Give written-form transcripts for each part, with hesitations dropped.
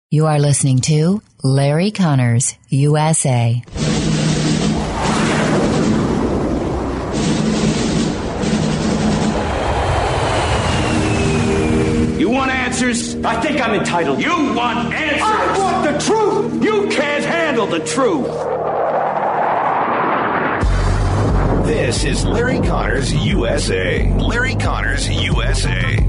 You are listening to Larry Connors, USA. You want answers? I think I'm entitled. You want answers? I want the truth! You can't handle the truth. This is Larry Connors, USA. Larry Connors, USA.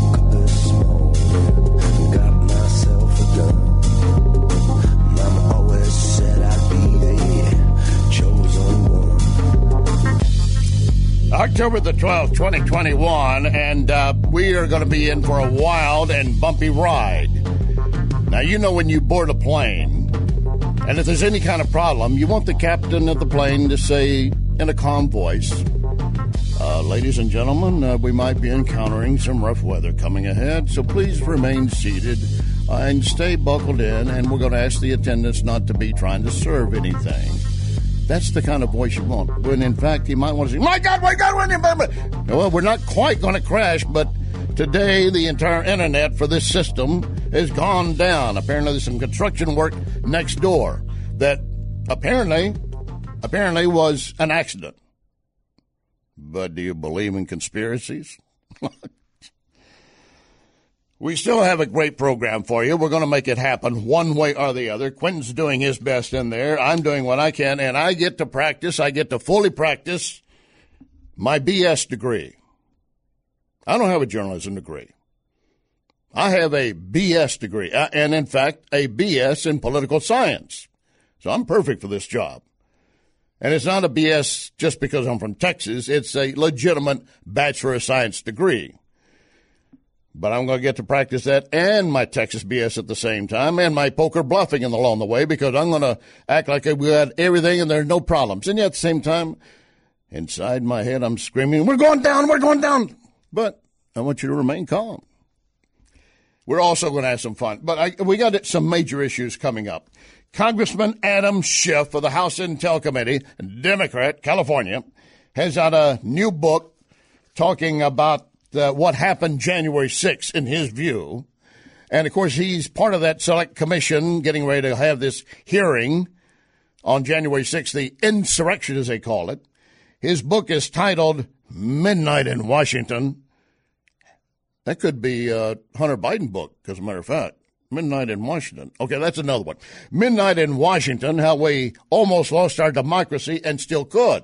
October the 12th, 2021, and we are going to be in for a wild and bumpy ride. Now, you know when you board a plane, and if there's any kind of problem, you want the captain of the plane to say in a calm voice, ladies and gentlemen, we might be encountering some rough weather coming ahead, so please remain seated and stay buckled in, and we're going to ask the attendants not to be trying to serve anything. That's the kind of voice you want. When, in fact, you might want to say, my God, well, we're not quite going to crash, but today the entire internet for this system has gone down. Apparently there's some construction work next door that apparently was an accident. But do you believe in conspiracies? We still have a great program for you. We're going to make it happen one way or the other. Quentin's doing his best in there. I'm doing what I can, and I get to practice. I get to fully practice my BS degree. I don't have a journalism degree. I have a BS degree, and in fact, a BS in political science. So I'm perfect for this job. And it's not a BS just because I'm from Texas. It's a legitimate Bachelor of Science degree. But I'm going to get to practice that and my Texas BS at the same time and my poker bluffing along the way because I'm going to act like we got everything and there's no problems. And yet at the same time, inside my head, I'm screaming, we're going down, we're going down. But I want you to remain calm. We're also going to have some fun. But we got some major issues coming up. Congressman Adam Schiff of the House Intel Committee, Democrat, California, has out a new book talking about what happened January 6th, in his view. And, of course, he's part of that select commission getting ready to have this hearing on January 6th, the insurrection, as they call it. His book is titled Midnight in Washington. That could be a Hunter Biden book, as a matter of fact. Midnight in Washington. Okay, that's another one. Midnight in Washington, how we almost lost our democracy and still could.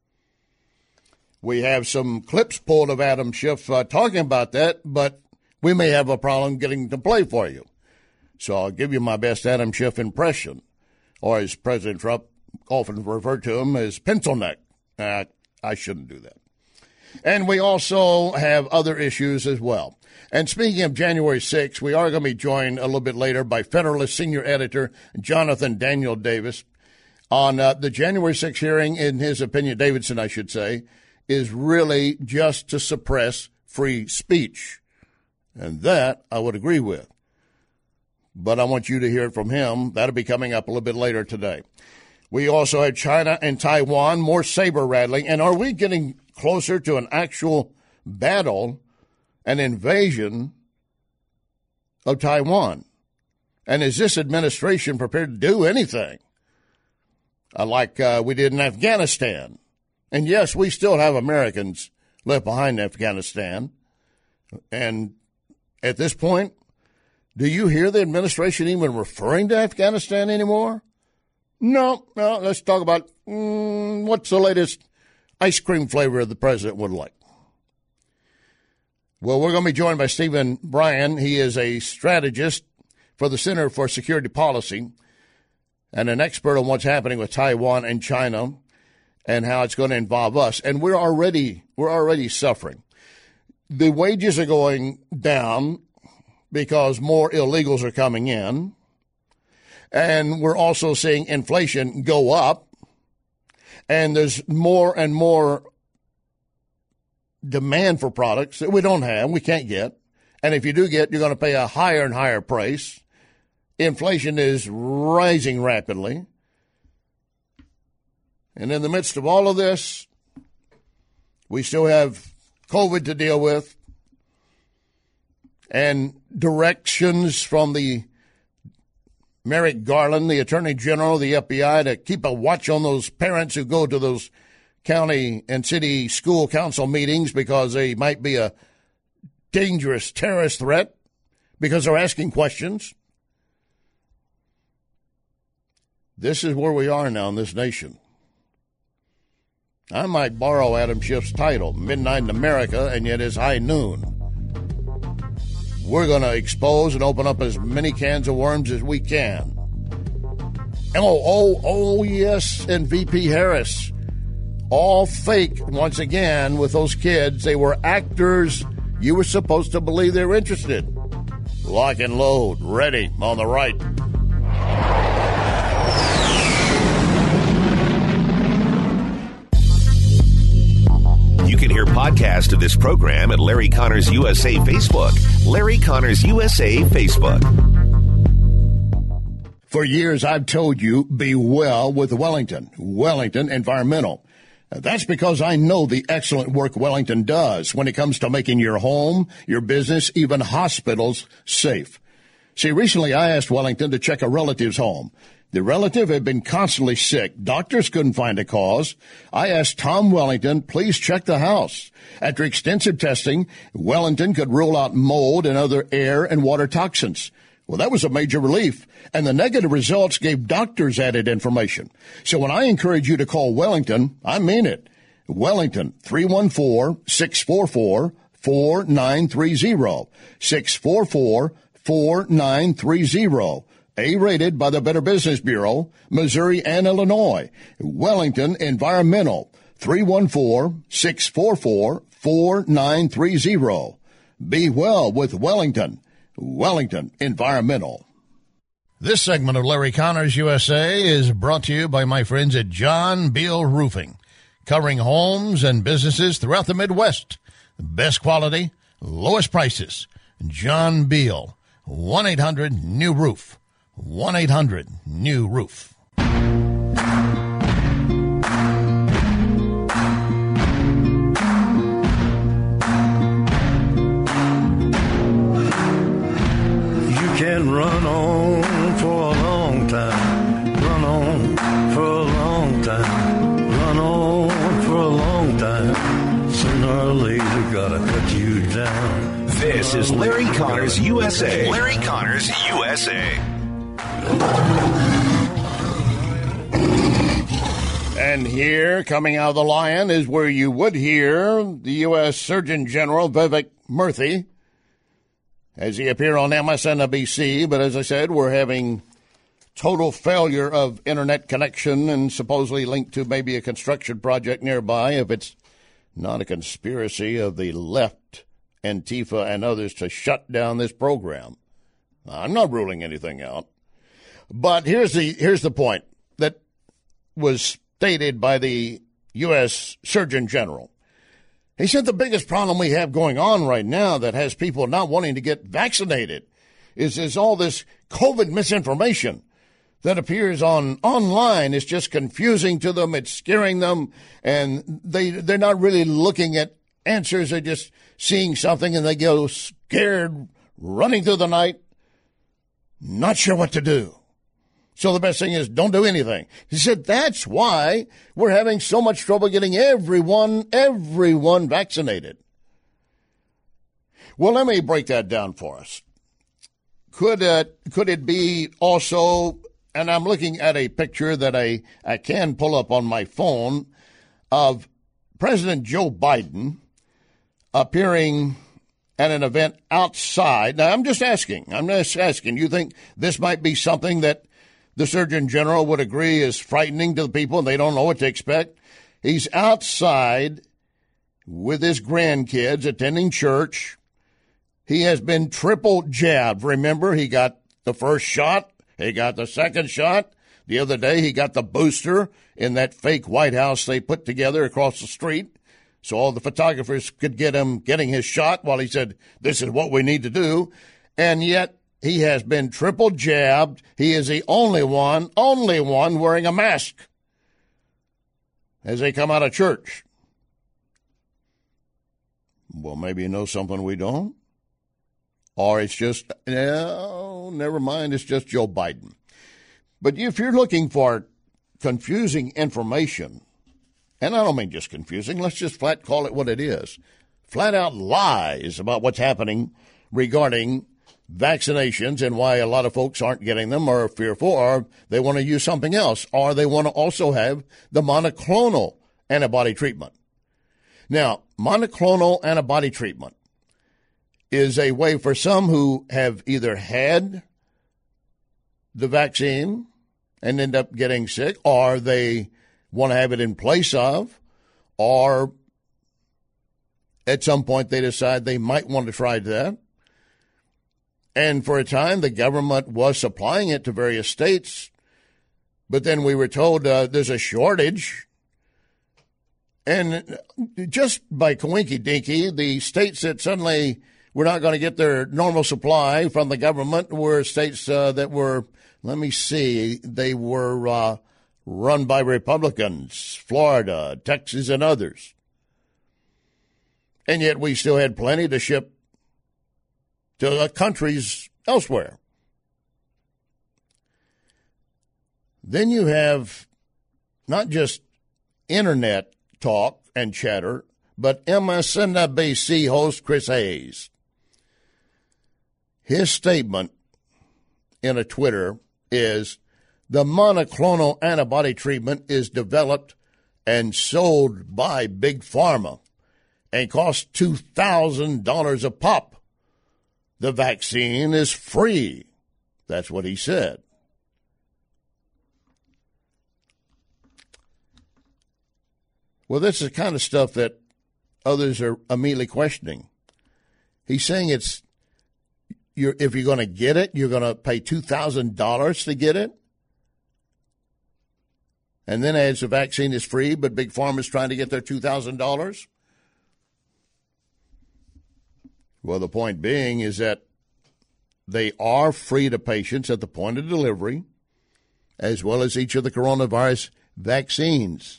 We have some clips pulled of Adam Schiff talking about that, but we may have a problem getting to play for you. So I'll give you my best Adam Schiff impression, or as President Trump often referred to him as pencil neck. I shouldn't do that. And we also have other issues as well. And speaking of January 6th, we are going to be joined a little bit later by Federalist Senior Editor Jonathan Daniel Davis on the January 6th hearing. In his opinion, Davidson, I should say, is really just to suppress free speech. And that I would agree with. But I want you to hear it from him. That'll be coming up a little bit later today. We also had China and Taiwan, more saber rattling. And are we getting closer to an actual battle, an invasion of Taiwan? And is this administration prepared to do anything like we did in Afghanistan? And yes, we still have Americans left behind in Afghanistan. And at this point, do you hear the administration even referring to Afghanistan anymore? No. Let's talk about what's the latest ice cream flavor the president would like. Well, we're going to be joined by Stephen Bryan. He is a strategist for the Center for Security Policy and an expert on what's happening with Taiwan and China and how it's going to involve us. And we're already suffering. The wages are going down because more illegals are coming in. And we're also seeing inflation go up. And there's more and more demand for products that we don't have, we can't get. And if you do get, you're going to pay a higher and higher price. Inflation is rising rapidly. And in the midst of all of this, we still have COVID to deal with and directions from the Merrick Garland, the Attorney General, the FBI, to keep a watch on those parents who go to those county and city school council meetings because they might be a dangerous terrorist threat because they're asking questions. This is where we are now in this nation. I might borrow Adam Schiff's title, Midnight in America, and yet it's high noon. We're going to expose and open up as many cans of worms as we can. Yes, and VP Harris. All fake, once again, with those kids. They were actors. You were supposed to believe they were interested. Lock and load. Ready on the right. You can hear podcast of this program at Larry Connors USA Facebook. Larry Connors USA Facebook. For years, I've told you, be well with Wellington Environmental. That's because I know the excellent work Wellington does when it comes to making your home, your business, even hospitals safe. See, recently I asked Wellington to check a relative's home. The relative had been constantly sick. Doctors couldn't find a cause. I asked Tom Wellington, please check the house. After extensive testing, Wellington could rule out mold and other air and water toxins. Well, that was a major relief, and the negative results gave doctors added information. So when I encourage you to call Wellington, I mean it. Wellington, 314-644-4930, 644-4930. A-rated by the Better Business Bureau, Missouri and Illinois. Wellington Environmental, 314-644-4930. Be well with Wellington Environmental. This segment of Larry Connors USA is brought to you by my friends at John Beal Roofing, covering homes and businesses throughout the Midwest. The best quality, lowest prices. John Beal, 1-800-NEW-ROOF. 1-800-NEW-ROOF. Can run on for a long time, run on for a long time, run on for a long time. Sooner or later, gotta cut you down. This is Larry Connors USA. Larry Connors USA. And here, coming out of the Lion, is where you would hear the U.S. Surgeon General Vivek Murthy as he appeared on MSNBC. But as I said, we're having total failure of internet connection and supposedly linked to maybe a construction project nearby, if it's not a conspiracy of the left, Antifa, and others to shut down this program. I'm not ruling anything out. But here's the point that was stated by the U.S. Surgeon General. He said the biggest problem we have going on right now that has people not wanting to get vaccinated is all this COVID misinformation that appears online. It's just confusing to them. It's scaring them, and they're not really looking at answers. They're just seeing something, and they go scared, running through the night, not sure what to do. So the best thing is don't do anything. He said that's why we're having so much trouble getting everyone vaccinated. Well, let me break that down for us. Could it be also, and I'm looking at a picture that I can pull up on my phone of President Joe Biden appearing at an event outside. Now, I'm just asking. You think this might be something that the Surgeon General would agree is frightening to the people and they don't know what to expect? He's outside with his grandkids attending church. He has been triple jabbed. Remember, he got the first shot. He got the second shot. The other day, he got the booster in that fake White House they put together across the street so all the photographers could get him getting his shot while he said, this is what we need to do. And yet, he has been triple jabbed. He is the only one wearing a mask as they come out of church. Well, maybe you know something we don't. Or it's just, no, never mind, it's just Joe Biden. But if you're looking for confusing information, and I don't mean just confusing, let's just flat call it what it is, flat out lies about what's happening regarding vaccinations and why a lot of folks aren't getting them or are fearful or they want to use something else or they want to also have the monoclonal antibody treatment. Now, monoclonal antibody treatment is a way for some who have either had the vaccine and end up getting sick, or they want to have it in place of, or at some point they decide they might want to try that. And for a time, the government was supplying it to various states, but then we were told there's a shortage. And just by coinky-dinky, the states that suddenly were not going to get their normal supply from the government were states that were, let me see, they were run by Republicans, Florida, Texas, and others. And yet we still had plenty to ship to countries elsewhere. Then you have not just internet talk and chatter, but MSNBC host Chris Hayes. His statement in a Twitter is, the monoclonal antibody treatment is developed and sold by Big Pharma and costs $2,000 a pop. The vaccine is free. That's what he said. Well, this is the kind of stuff that others are immediately questioning. He's saying if you're going to get it, you're going to pay $2,000 to get it. And then as the vaccine is free, but Big Pharma is trying to get their $2,000. Well, the point being is that they are free to patients at the point of delivery, as well as each of the coronavirus vaccines.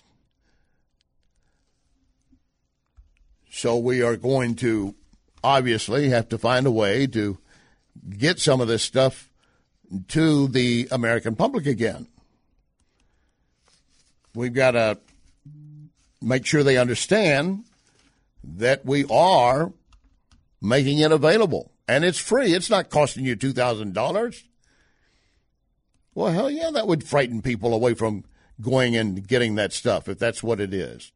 So we are going to obviously have to find a way to get some of this stuff to the American public again. We've got to make sure they understand that we are making it available. And it's free. It's not costing you $2,000. Well, hell yeah, that would frighten people away from going and getting that stuff, if that's what it is.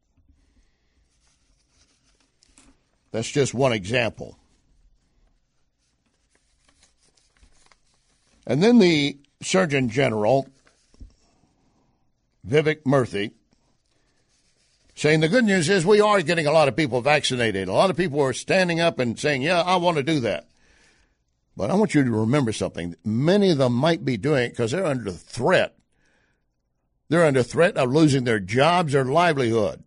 That's just one example. And then the Surgeon General, Vivek Murthy, saying the good news is we are getting a lot of people vaccinated. A lot of people are standing up and saying, yeah, I want to do that. But I want you to remember something. Many of them might be doing it because they're under threat. They're under threat of losing their jobs or livelihood.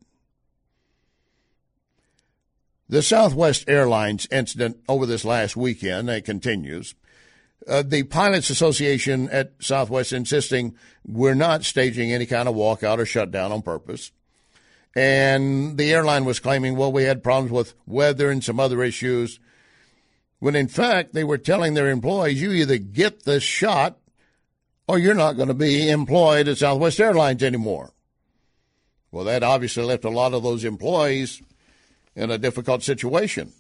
The Southwest Airlines incident over this last weekend, it continues. The Pilots Association at Southwest insisting we're not staging any kind of walkout or shutdown on purpose. And the airline was claiming, well, we had problems with weather and some other issues, when in fact they were telling their employees, you either get the shot or you're not going to be employed at Southwest Airlines anymore. Well, that obviously left a lot of those employees in a difficult situation.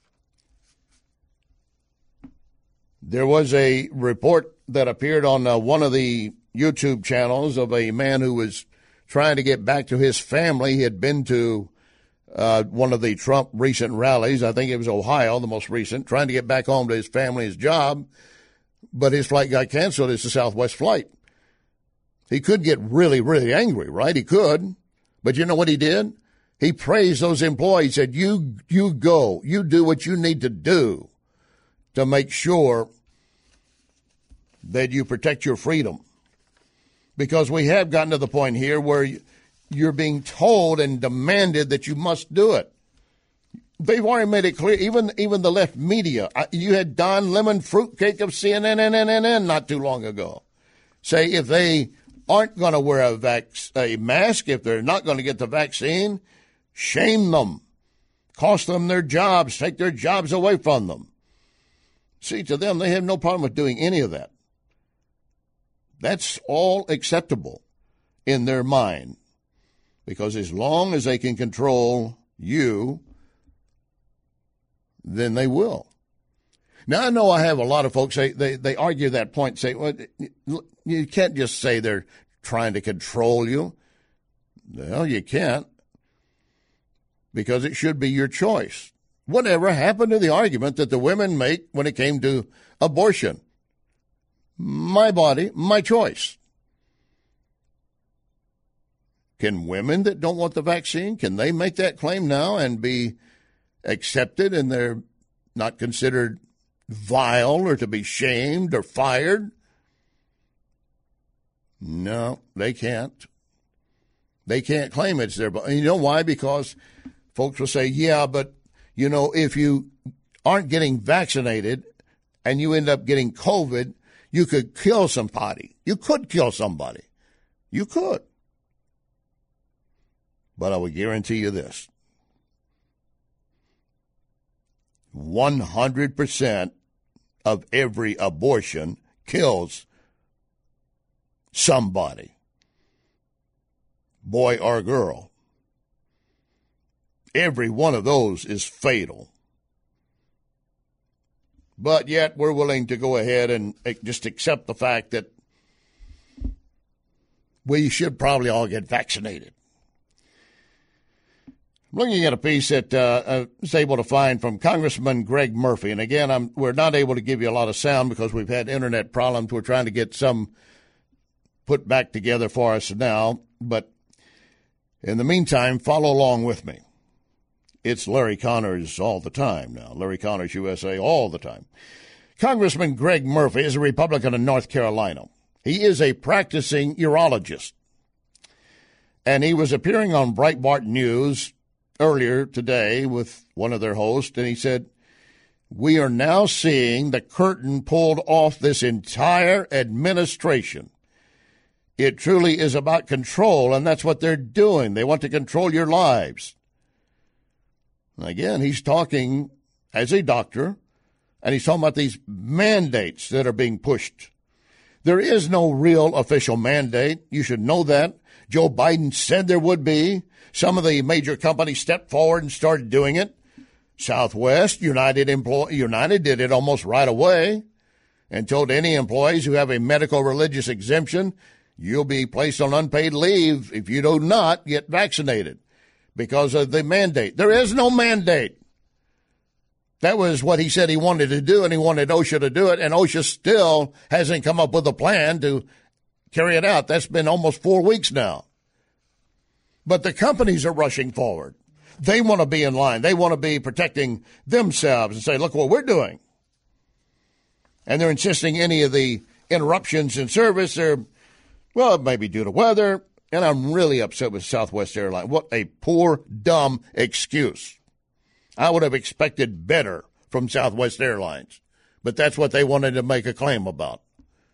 There was a report that appeared on one of the YouTube channels of a man who was trying to get back to his family. He had been to one of the Trump recent rallies. I think it was Ohio, the most recent, trying to get back home to his family, his job. But his flight got canceled. It's a Southwest flight. He could get really, really angry, right? He could. But you know what he did? He praised those employees, said, you go, you do what you need to do to make sure that you protect your freedom. Because we have gotten to the point here where you're being told and demanded that you must do it. They've already made it clear, even the left media. You had Don Lemon, fruitcake of CNN and NNN not too long ago, say if they aren't going to wear a mask, if they're not going to get the vaccine, shame them, cost them their jobs, take their jobs away from them. See, to them, they have no problem with doing any of that. That's all acceptable in their mind, because as long as they can control you, then they will. Now, I know I have a lot of folks say they argue that point, say, well, you can't just say they're trying to control you. Well, you can't, because it should be your choice. Whatever happened to the argument that the women make when it came to abortion? My body, my choice. Can women that don't want the vaccine, can they make that claim now and be accepted, and they're not considered vile or to be shamed or fired? No, they can't. They can't claim it's their body. You know why? Because folks will say, yeah, but, you know, if you aren't getting vaccinated and you end up getting COVID, you could kill somebody. You could kill somebody. You could. But I will guarantee you this. 100% of every abortion kills somebody, boy or girl. Every one of those is fatal. But yet we're willing to go ahead and just accept the fact that we should probably all get vaccinated. I'm looking at a piece that I was able to find from Congressman Greg Murphy. And again, we're not able to give you a lot of sound because we've had internet problems. We're trying to get some put back together for us now. But in the meantime, follow along with me. It's Larry Connors all the time now. Larry Connors USA all the time. Congressman Greg Murphy is a Republican in North Carolina. He is a practicing urologist. And he was appearing on Breitbart News earlier today with one of their hosts, and he said, we are now seeing the curtain pulled off this entire administration. It truly is about control, and that's what they're doing. They want to control your lives. Again, he's talking as a doctor, and he's talking about these mandates that are being pushed. There is no real official mandate. You should know that. Joe Biden said there would be. Some of the major companies stepped forward and started doing it. Southwest, United did it almost right away and told any employees who have a medical religious exemption, you'll be placed on unpaid leave if you do not get vaccinated because of the mandate. There is no mandate. That was what he said he wanted to do, and he wanted OSHA to do it, and OSHA still hasn't come up with a plan to carry it out. That's been almost 4 weeks now. But the companies are rushing forward. They want to be in line. They want to be protecting themselves and say, look what we're doing. And they're insisting any of the interruptions in service are, well, it may be due to weather. And I'm really upset with Southwest Airlines. What a poor, dumb excuse. I would have expected better from Southwest Airlines. But that's what they wanted to make a claim about.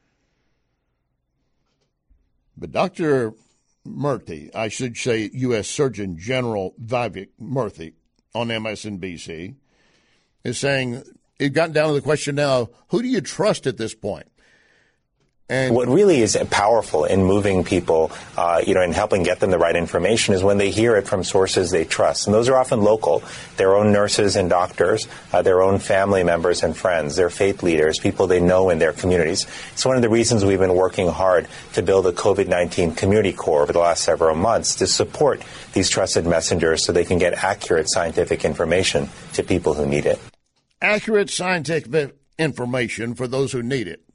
But Dr. Murthy, I should say U.S. Surgeon General Vivek Murthy on MSNBC, is saying it got down to the question now, who do you trust at this point? And what really is powerful in moving people, and helping get them the right information is when they hear it from sources they trust. And those are often local, their own nurses and doctors, their own family members and friends, their faith leaders, people they know in their communities. It's one of the reasons we've been working hard to build a COVID-19 community corps over the last several months to support these trusted messengers so they can get accurate scientific information to people who need it. Accurate scientific information for those who need it.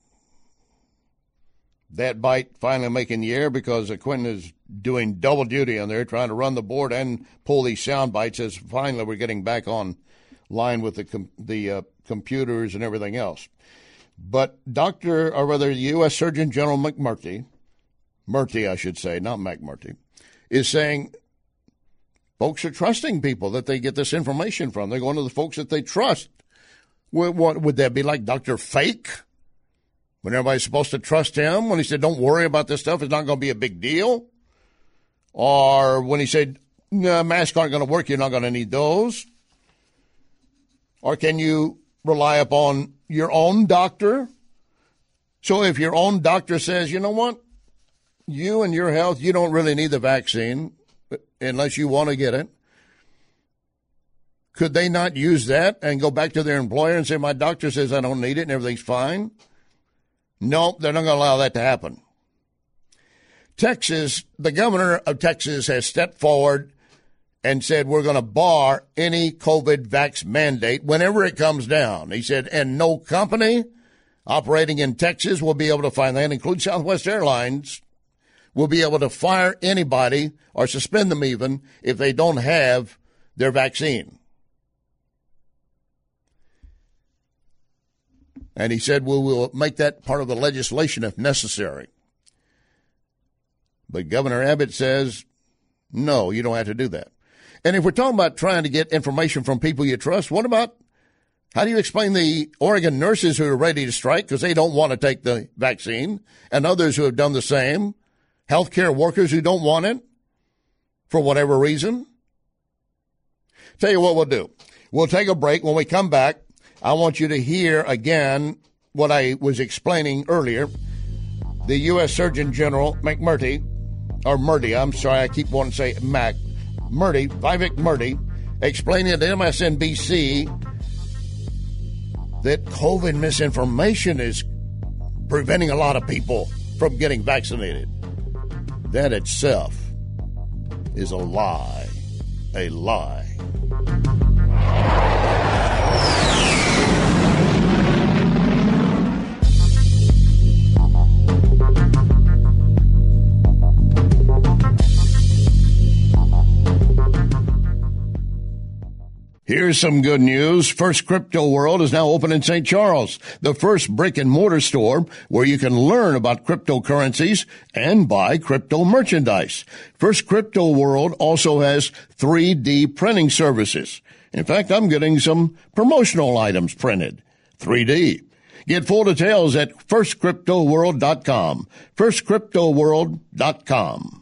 That bite finally making the air because Quentin is doing double duty on there, trying to run the board and pull these sound bites as finally we're getting back on line with the computers and everything else. But the U.S. Surgeon General Murthy, I should say, not McMurthy, is saying folks are trusting people that they get this information from. They're going to the folks that they trust. What would that be like, Dr. Fake? When everybody's supposed to trust him, when he said, don't worry about this stuff, it's not going to be a big deal. Or when he said, no, masks aren't going to work, you're not going to need those. Or can you rely upon your own doctor So if your own doctor says, you know what, you and your health, you don't really need the vaccine unless you want to get it, could they not use that and go back to their employer and say, my doctor says I don't need it and everything's fine? No, they're not going to allow that to happen. Texas, the governor of Texas has stepped forward and said we're going to bar any COVID vax mandate whenever it comes down. He said, and no company operating in Texas will be able to find that, including Southwest Airlines, will be able to fire anybody or suspend them even if they don't have their vaccine. And he said, we will make that part of the legislation if necessary. But Governor Abbott says, no, you don't have to do that. And if we're talking about trying to get information from people you trust, what about, how do you explain the Oregon nurses who are ready to strike because they don't want to take the vaccine, and others who have done the same, healthcare workers who don't want it for whatever reason? Tell you what we'll do. We'll take a break. When we come back, I want you to hear again what I was explaining earlier. The U.S. Surgeon General Vivek Murthy, explaining at MSNBC that COVID misinformation is preventing a lot of people from getting vaccinated. That itself is a lie. A lie. Here's some good news. First Crypto World is now open in St. Charles, the first brick-and-mortar store where you can learn about cryptocurrencies and buy crypto merchandise. First Crypto World also has 3D printing services. In fact, I'm getting some promotional items printed. 3D. Get full details at firstcryptoworld.com. Firstcryptoworld.com.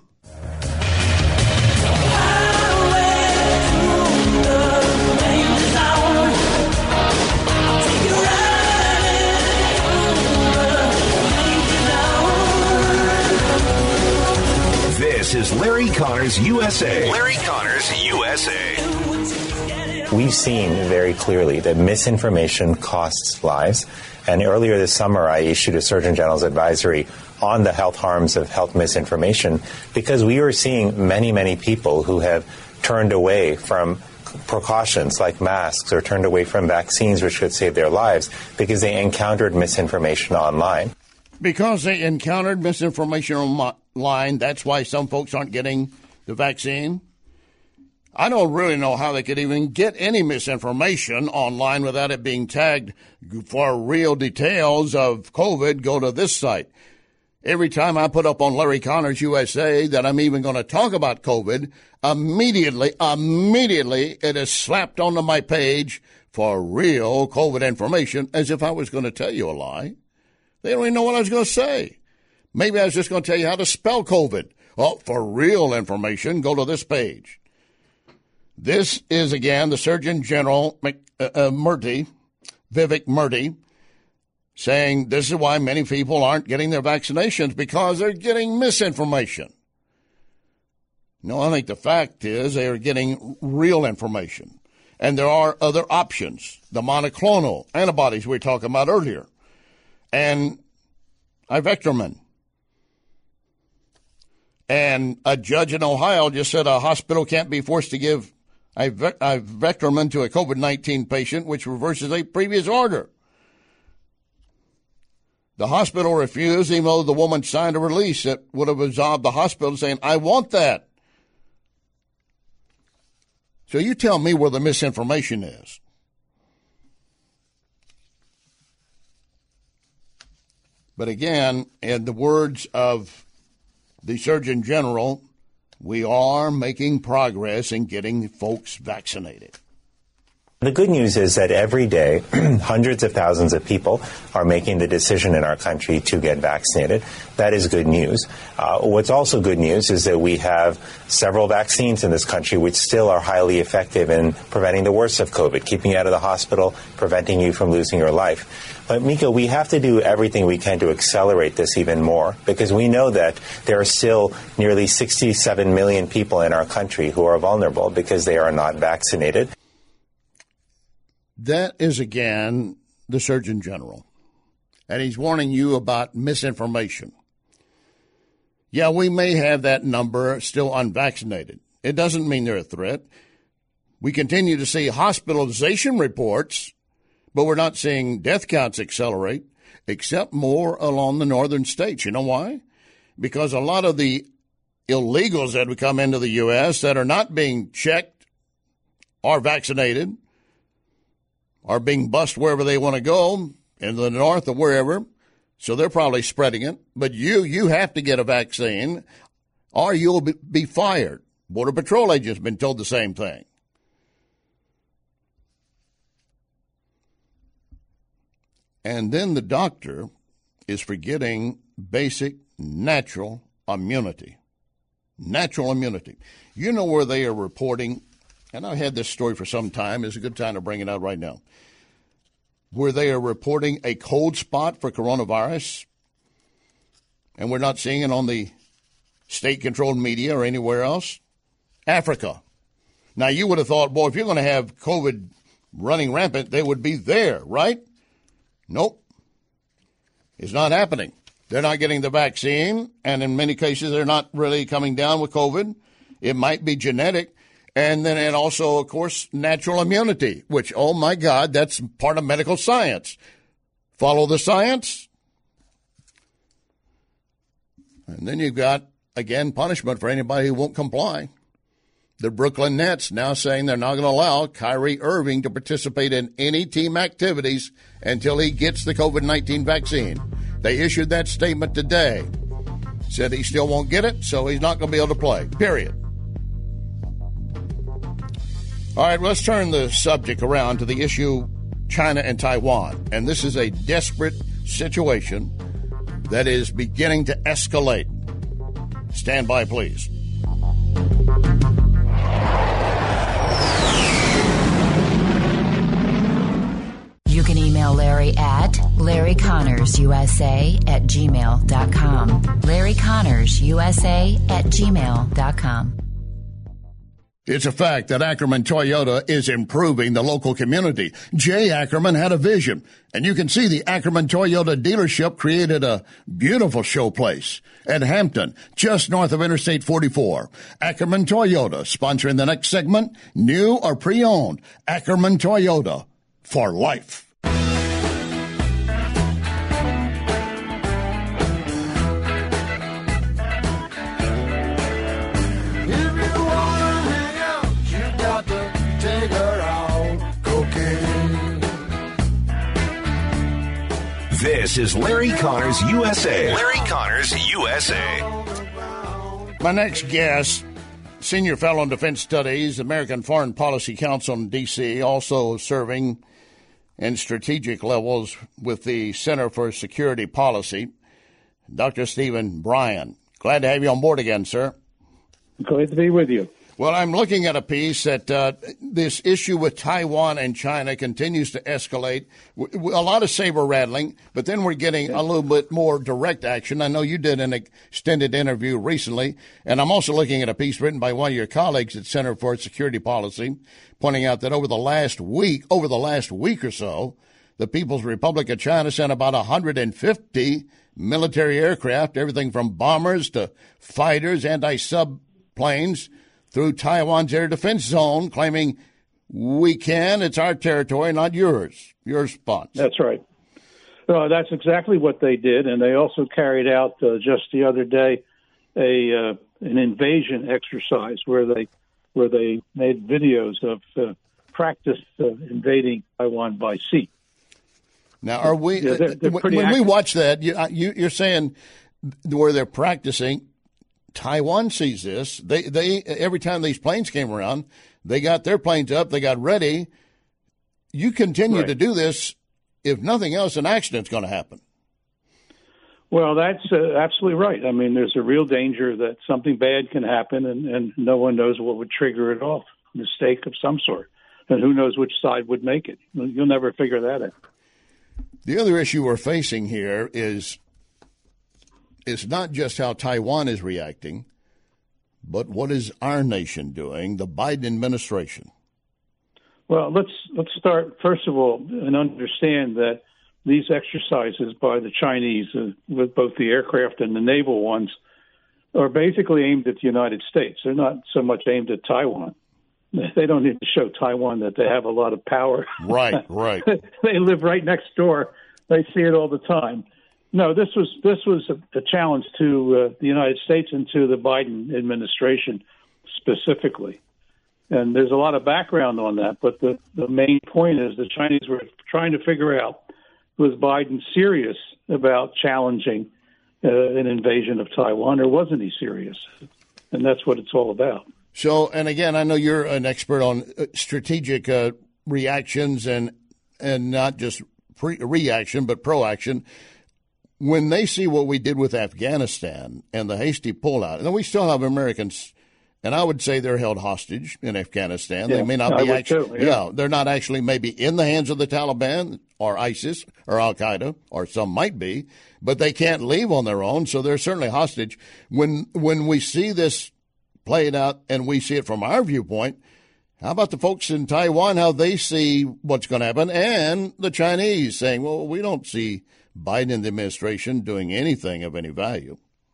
This is Larry Connors USA. Larry Connors USA. We've seen very clearly that misinformation costs lives. And earlier this summer, I issued a Surgeon General's advisory on the health harms of health misinformation because we were seeing many, many people who have turned away from precautions like masks or turned away from vaccines which could save their lives because they encountered misinformation online. Because they encountered misinformation online, that's why some folks aren't getting the vaccine? I don't really know how they could even get any misinformation online without it being tagged for real details of COVID. Go to this site. Every time I put up on Larry Connors USA that I'm even going to talk about COVID, immediately it is slapped onto my page for real COVID information as if I was going to tell you a lie. They don't even know what I was going to say. Maybe I was just going to tell you how to spell COVID. Well, for real information, go to this page. This is, again, the Surgeon General Vivek Murthy, saying this is why many people aren't getting their vaccinations because they're getting misinformation. No, I think the fact is they are getting real information. And there are other options, the monoclonal antibodies we were talking about earlier, and ivermectin. And a judge in Ohio just said a hospital can't be forced to give ivermectin to a COVID-19 patient, which reverses a previous order. The hospital refused, even though the woman signed a release that would have absolved the hospital, saying, I want that. So you tell me where the misinformation is. But again, in the words of the Surgeon General, we are making progress in getting folks vaccinated. The good news is that every day, hundreds of thousands of people are making the decision in our country to get vaccinated. That is good news. What's also good news is that we have several vaccines in this country which still are highly effective in preventing the worst of COVID, keeping you out of the hospital, preventing you from losing your life. But, Mika, we have to do everything we can to accelerate this even more, because we know that there are still nearly 67 million people in our country who are vulnerable because they are not vaccinated. That is, again, the Surgeon General. And he's warning you about misinformation. Yeah, we may have that number still unvaccinated. It doesn't mean they're a threat. We continue to see hospitalization reports, but we're not seeing death counts accelerate, except more along the northern states. You know why? Because a lot of the illegals that would come into the U.S. that are not being checked, are vaccinated, are being bused wherever they want to go, in the north or wherever, so they're probably spreading it. But you have to get a vaccine or you'll be fired. Border Patrol agents have been told the same thing. And then the doctor is forgetting basic natural immunity. Natural immunity. You know where they are reporting, and I've had this story for some time. It's a good time to bring it out right now. Where they are reporting a cold spot for coronavirus, and we're not seeing it on the state-controlled media or anywhere else. Africa. Now, you would have thought, boy, if you're going to have COVID running rampant, they would be there, right? Nope. It's not happening. They're not getting the vaccine, and in many cases, they're not really coming down with COVID. It might be genetic. And then and also, of course, natural immunity, which, oh, my God, that's part of medical science. Follow the science. And then you've got, again, punishment for anybody who won't comply. The Brooklyn Nets now saying they're not going to allow Kyrie Irving to participate in any team activities until he gets the COVID-19 vaccine. They issued that statement today. Said he still won't get it, so he's not going to be able to play, period. All right, let's turn the subject around to the issue China and Taiwan. And this is a desperate situation that is beginning to escalate. Stand by, please. You can email Larry at LarryConnorsUSA@gmail.com. LarryConnorsUSA@gmail.com. It's a fact that Ackerman Toyota is improving the local community. Jay Ackerman had a vision, and you can see the Ackerman Toyota dealership created a beautiful showplace at Hampton, just north of Interstate 44. Ackerman Toyota, sponsoring the next segment, new or pre-owned. Ackerman Toyota, for life. This is Larry Connors USA. Larry Connors USA. My next guest, Senior Fellow in Defense Studies, American Foreign Policy Council in D.C., also serving in strategic levels with the Center for Security Policy, Dr. Stephen Bryan. Glad to have you on board again, sir. Glad to be with you. Well, I'm looking at a piece that this issue with Taiwan and China continues to escalate. A lot of saber rattling, but then we're getting a little bit more direct action. I know you did an extended interview recently, and I'm also looking at a piece written by one of your colleagues at Center for Security Policy, pointing out that over the last week or so, the People's Republic of China sent about 150 military aircraft, everything from bombers to fighters, anti-sub planes, through Taiwan's air defense zone, claiming it's our territory, not yours. Your response. That's right. That's exactly what they did, and they also carried out just the other day an invasion exercise where they made videos of practice invading Taiwan by sea. Now, are we when we watch that? You're saying where they're practicing. Taiwan sees this. They every time these planes came around, they got their planes up, they got ready, you continue Right. to do this, if nothing else, an accident's going to happen. Well, that's absolutely right. I mean, there's a real danger that something bad can happen, and no one knows what would trigger it off. Mistake of some sort. And who knows which side would make it. You'll never figure that out. The other issue we're facing here is not just how Taiwan is reacting, but what is our nation doing, the Biden administration? Well, let's start, first of all, and understand that these exercises by the Chinese, with both the aircraft and the naval ones, are basically aimed at the United States. They're not so much aimed at Taiwan. They don't need to show Taiwan that they have a lot of power. Right. They live right next door. They see it all the time. No, this was a challenge to the United States and to the Biden administration specifically. And there's a lot of background on that, but the main point is the Chinese were trying to figure out, was Biden serious about challenging an invasion of Taiwan, or wasn't he serious? And that's what it's all about. So, and again, I know you're an expert on strategic reactions and not just reaction, but proaction. When they see what we did with Afghanistan and the hasty pullout, and we still have Americans, and I would say they're held hostage in Afghanistan. Yeah, they may not be actually, yeah, they're not actually maybe in the hands of the Taliban or ISIS or Al Qaeda, or some might be, but they can't leave on their own, so they're certainly hostage. When we see this played out and we see it from our viewpoint, how about the folks in Taiwan, how they see what's going to happen, and the Chinese saying, well, we don't see Biden and the administration doing anything of any value.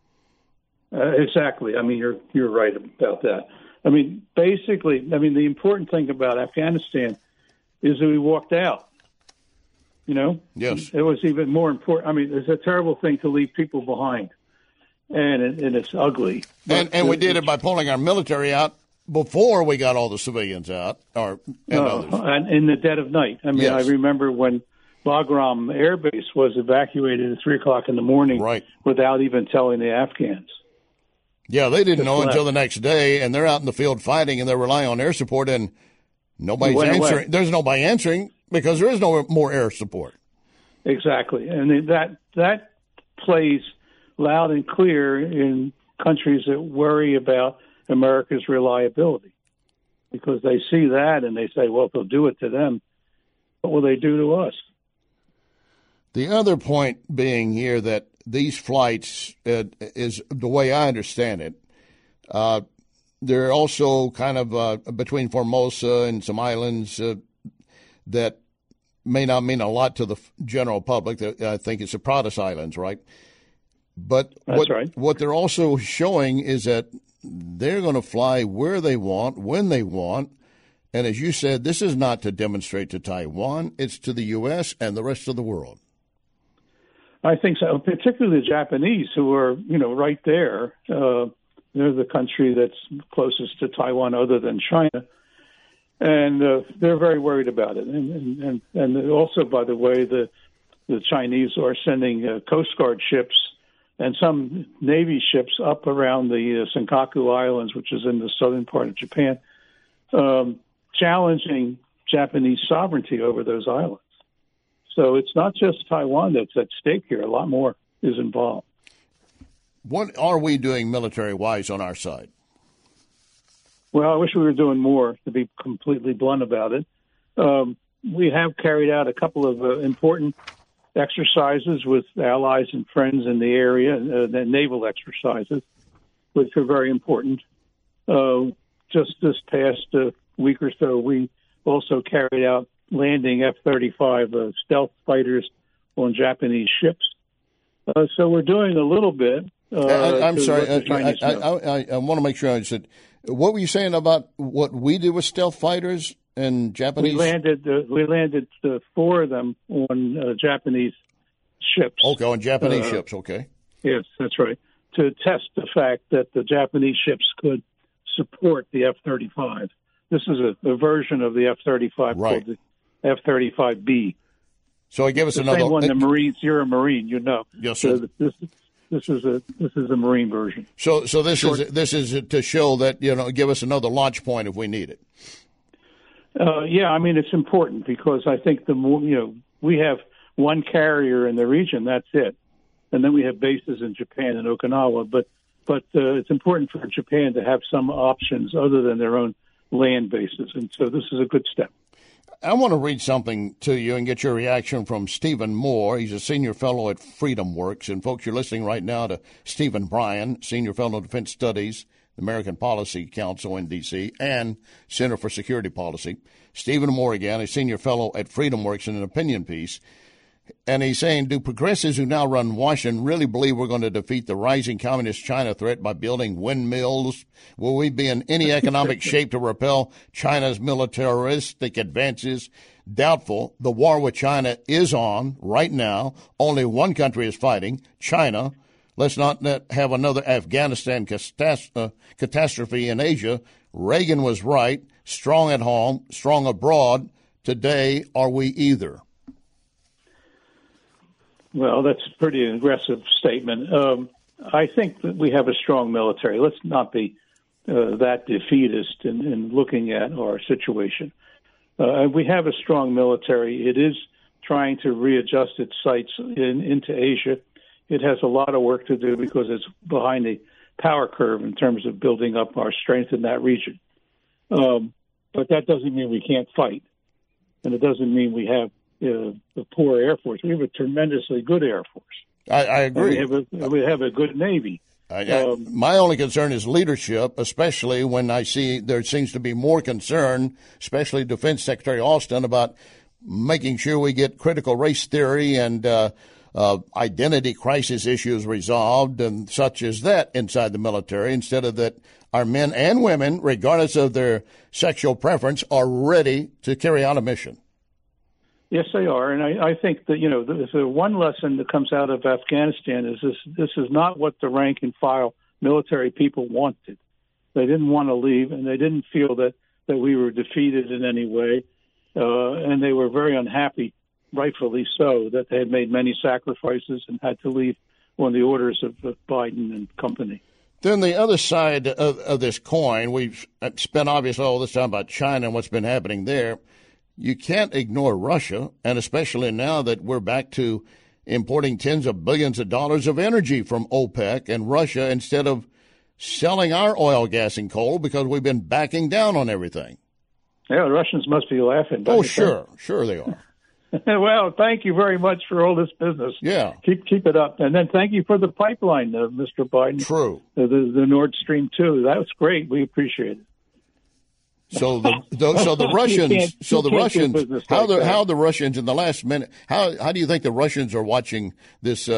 Exactly. I mean, you're right about that. I mean, basically, the important thing about Afghanistan is that we walked out. You know? Yes. It was even more important. I mean, it's a terrible thing to leave people behind, and it's ugly. And we did it by pulling our military out before we got all the civilians out, others. And in the dead of night. I mean, Yes. I remember when Bagram Air Base was evacuated at 3:00 in the morning, right, without even telling the Afghans. Yeah, they didn't know until the next day, and they're out in the field fighting, and they're relying on air support, and nobody's answering. There's nobody answering because there is no more air support. Exactly, and that plays loud and clear in countries that worry about America's reliability, because they see that and they say, well, if they'll do it to them, what will they do to us? The other point being here that these flights, is the way I understand it, they're also kind of between Formosa and some islands that may not mean a lot to the general public. I think it's the Pratas Islands, right? But what they're also showing is that they're going to fly where they want, when they want. And as you said, this is not to demonstrate to Taiwan. It's to the U.S. and the rest of the world. I think so, particularly the Japanese, who are, right there. They're the country that's closest to Taiwan other than China. And they're very worried about it. And also, by the way, the Chinese are sending Coast Guard ships and some Navy ships up around the Senkaku Islands, which is in the southern part of Japan, challenging Japanese sovereignty over those islands. So it's not just Taiwan that's at stake here. A lot more is involved. What are we doing military-wise on our side? Well, I wish we were doing more, to be completely blunt about it. We have carried out a couple of important exercises with allies and friends in the area, the naval exercises, which are very important. Just this past week or so, we also carried out landing F-35 stealth fighters on Japanese ships. So we're doing a little bit. I'm sorry. I want to make sure I said, what were you saying about what we did with stealth fighters and Japanese? We landed 4 of them on Japanese ships. Okay, on Japanese ships, okay. Yes, that's right. To test the fact that the Japanese ships could support the F-35. This is a version of the F-35 called the F-35B. So give us another same one. The Marines, you're a Marine, Yes, sir. So this is a Marine version. So this is to show that give us another launch point if we need it. Yeah, I mean, it's important because I think the more, we have one carrier in the region, that's it. And then we have bases in Japan and Okinawa. But it's important for Japan to have some options other than their own land bases. And so this is a good step. I want to read something to you and get your reaction from Stephen Moore. He's a senior fellow at Freedom Works. And, folks, you're listening right now to Stephen Bryan, senior fellow in Defense Studies, the American Policy Council in D.C., and Center for Security Policy. Stephen Moore, again, a senior fellow at Freedom Works in an opinion piece. And he's saying, do progressives who now run Washington really believe we're going to defeat the rising communist China threat by building windmills? Will we be in any economic shape to repel China's militaristic advances? Doubtful. The war with China is on right now. Only one country is fighting, China. Let's not have another Afghanistan catastrophe in Asia. Reagan was right. Strong at home, strong abroad. Today, are we either? Well, that's a pretty aggressive statement. I think that we have a strong military. Let's not be that defeatist in looking at our situation. We have a strong military. It is trying to readjust its sights into Asia. It has a lot of work to do because it's behind the power curve in terms of building up our strength in that region. But that doesn't mean we can't fight. And it doesn't mean we have a poor Air Force. We have a tremendously good Air Force. I agree. We have a good Navy. My only concern is leadership, especially when I see there seems to be more concern, especially Defense Secretary Austin, about making sure we get critical race theory and identity crisis issues resolved and such as that inside the military, instead of that our men and women, regardless of their sexual preference, are ready to carry out a mission. Yes, they are. And I think that, the one lesson that comes out of Afghanistan is this is not what the rank and file military people wanted. They didn't want to leave, and they didn't feel that we were defeated in any way. And they were very unhappy, rightfully so, that they had made many sacrifices and had to leave on the orders of Biden and company. Then the other side of this coin, we've spent obviously all this time about China and what's been happening there. You can't ignore Russia, and especially now that we're back to importing tens of billions of dollars of energy from OPEC and Russia instead of selling our oil, gas, and coal because we've been backing down on everything. Yeah, the Russians must be laughing. Oh, sure. Sure they are. Well, thank you very much for all this business. Yeah. Keep it up. And then thank you for the pipeline, Mr. Biden. True. The Nord Stream 2. That was great. We appreciate it. So the Russians, how the Russians in the last minute, how do you think the Russians are watching this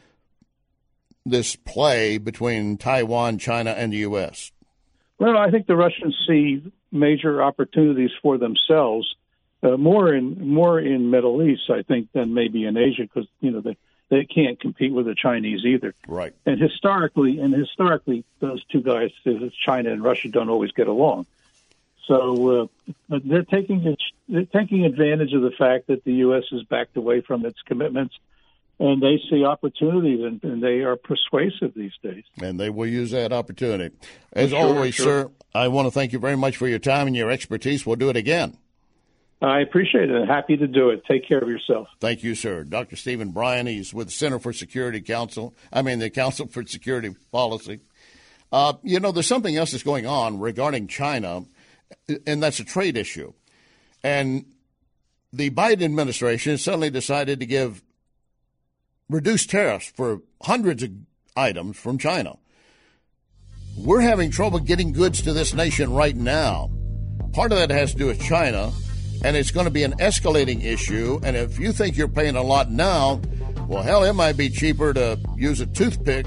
play between Taiwan, China, and the U.S.? Well, I think the Russians see major opportunities for themselves, more in Middle East, I think, than maybe in Asia, because they can't compete with the Chinese either. Right. And historically, those two guys, China and Russia, don't always get along. So they're taking advantage of the fact that the U.S. has backed away from its commitments, and they see opportunities, and they are persuasive these days. And they will use that opportunity. As always, sir, I want to thank you very much for your time and your expertise. We'll do it again. I appreciate it. Happy to do it. Take care of yourself. Thank you, sir. Dr. Stephen Bryan, he's with the Center for Security Council. The Council for Security Policy. There's something else that's going on regarding China, and that's a trade issue. And the Biden administration suddenly decided to give reduced tariffs for hundreds of items from China. We're having trouble getting goods to this nation right now. Part of that has to do with China, and it's going to be an escalating issue. And if you think you're paying a lot now, well, hell, it might be cheaper to use a toothpick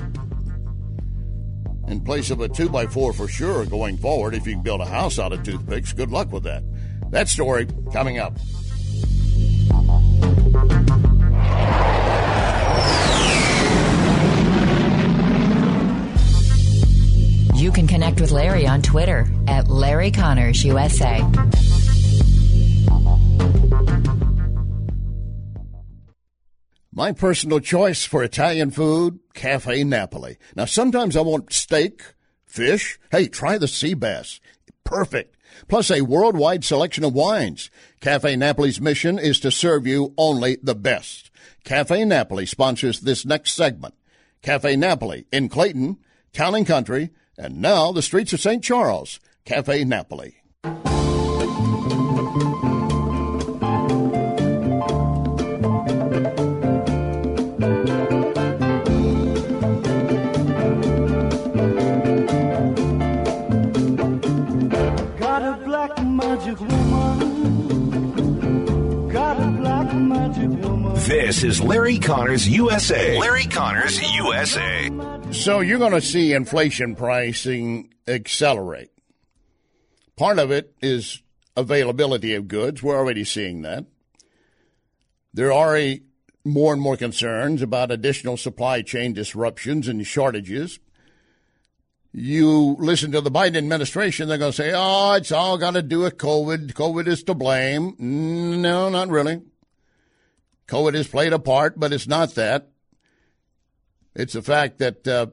in place of a 2x4 for sure going forward. If you can build a house out of toothpicks, good luck with that. That story coming up. You can connect with Larry on Twitter at Larry Connors USA. My personal choice for Italian food, Cafe Napoli. Now, sometimes I want steak, fish. Hey, try the sea bass. Perfect. plus a worldwide selection of wines. Cafe Napoli's mission is to serve you only the best. Cafe Napoli sponsors this next segment. Cafe Napoli in Clayton, Town and Country, and now the streets of St. Charles. Cafe Napoli. This is Larry Connors USA. Larry Connors USA. So you're going to see inflation pricing accelerate. Part of it is availability of goods. We're already seeing that. There are more and more concerns about additional supply chain disruptions and shortages. You listen to the Biden administration, they're going to say, oh, it's all got to do with COVID. COVID is to blame. No, not really. COVID has played a part, but it's not that. It's the fact that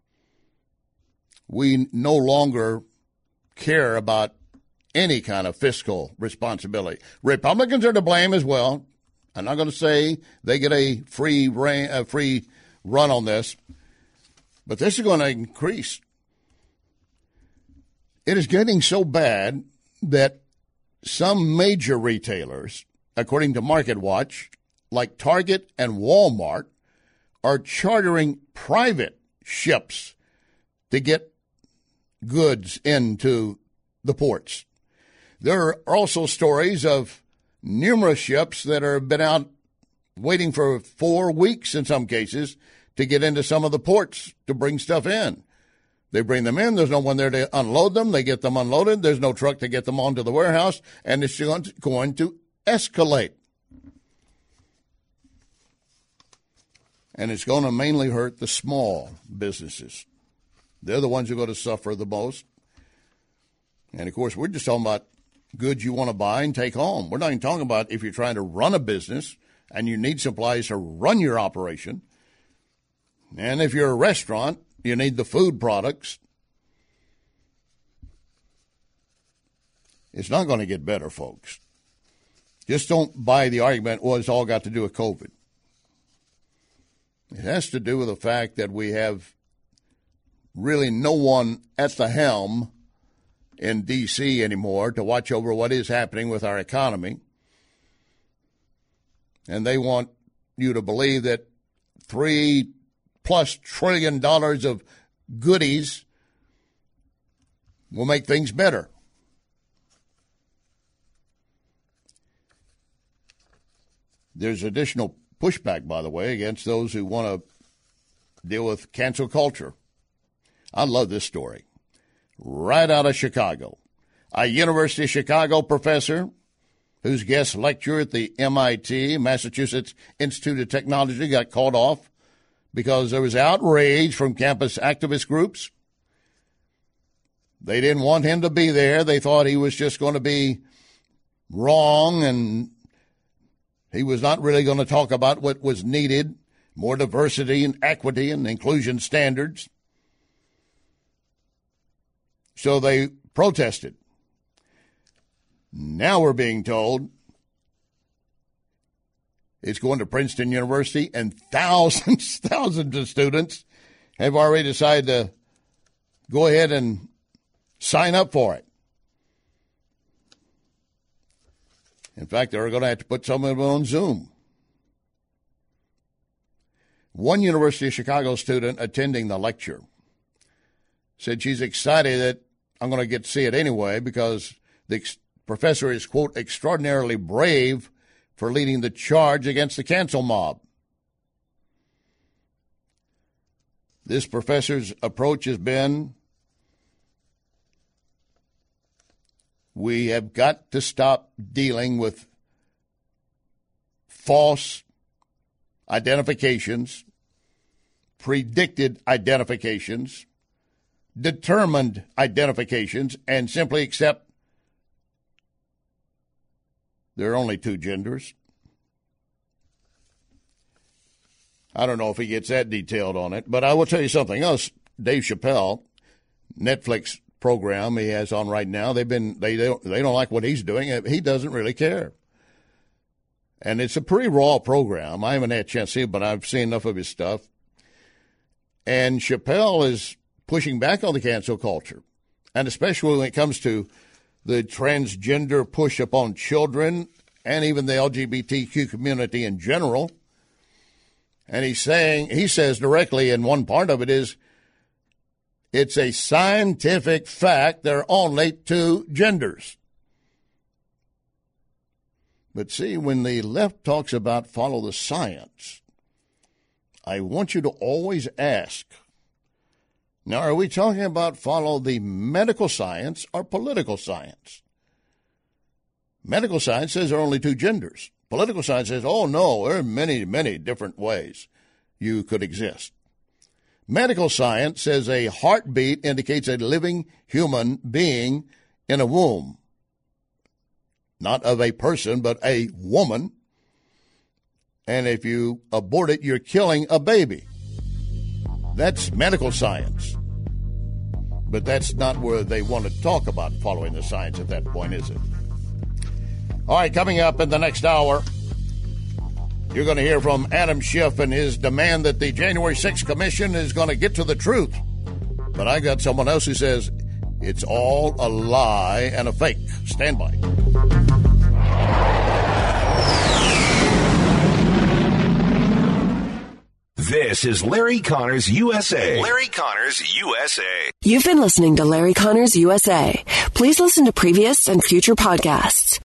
we no longer care about any kind of fiscal responsibility. Republicans are to blame as well. I'm not going to say they get a free run on this, but this is going to increase. It is getting so bad that some major retailers, according to MarketWatch, like Target and Walmart, are chartering private ships to get goods into the ports. There are also stories of numerous ships that have been out waiting for 4 weeks in some cases to get into some of the ports to bring stuff in. They bring them in. There's no one there to unload them. They get them unloaded. There's no truck to get them onto the warehouse, and it's going to escalate. And it's going to mainly hurt the small businesses. They're the ones who are going to suffer the most. And, of course, we're just talking about goods you want to buy and take home. We're not even talking about if you're trying to run a business and you need supplies to run your operation. And if you're a restaurant, you need the food products. It's not going to get better, folks. Just don't buy the argument, well, it's all got to do with COVID. It has to do with the fact that we have really no one at the helm in D.C. anymore to watch over what is happening with our economy. And they want you to believe that $3+ trillion of goodies will make things better. There's additional pushback, by the way, against those who want to deal with cancel culture. I love this story. Right out of Chicago. A University of Chicago professor whose guest lecture at the MIT, Massachusetts Institute of Technology, got called off because there was outrage from campus activist groups. They didn't want him to be there. They thought he was just going to be wrong and he was not really going to talk about what was needed, more diversity and equity and inclusion standards. So they protested. Now we're being told it's going to Princeton University, and thousands of students have already decided to go ahead and sign up for it. In fact, they're going to have to put some of them on Zoom. One University of Chicago student attending the lecture said she's excited that I'm going to get to see it anyway because the professor is, quote, extraordinarily brave for leading the charge against the cancel mob. This professor's approach has been, we have got to stop dealing with false identifications, predicted identifications, determined identifications, and simply accept there are only two genders. I don't know if he gets that detailed on it, but I will tell you something else. Dave Chappelle, Netflix program he has on right now. They don't like what he's doing. He doesn't really care. And it's a pretty raw program. I haven't had a chance to see it, but I've seen enough of his stuff. And Chappelle is pushing back on the cancel culture, and especially when it comes to the transgender push upon children and even the LGBTQ community in general. And he says directly in one part of it is, it's a scientific fact there are only two genders. But see, when the left talks about follow the science, I want you to always ask, now, are we talking about follow the medical science or political science? Medical science says there are only two genders. Political science says, oh, no, there are many, many different ways you could exist. Medical science says a heartbeat indicates a living human being in a womb. Not of a person, but a woman. And if you abort it, you're killing a baby. That's medical science. But that's not where they want to talk about following the science at that point, is it? All right, coming up in the next hour, you're going to hear from Adam Schiff and his demand that the January 6th Commission is going to get to the truth. But I got someone else who says it's all a lie and a fake. Stand by. This is Larry Connors USA. Larry Connors USA. You've been listening to Larry Connors USA. Please listen to previous and future podcasts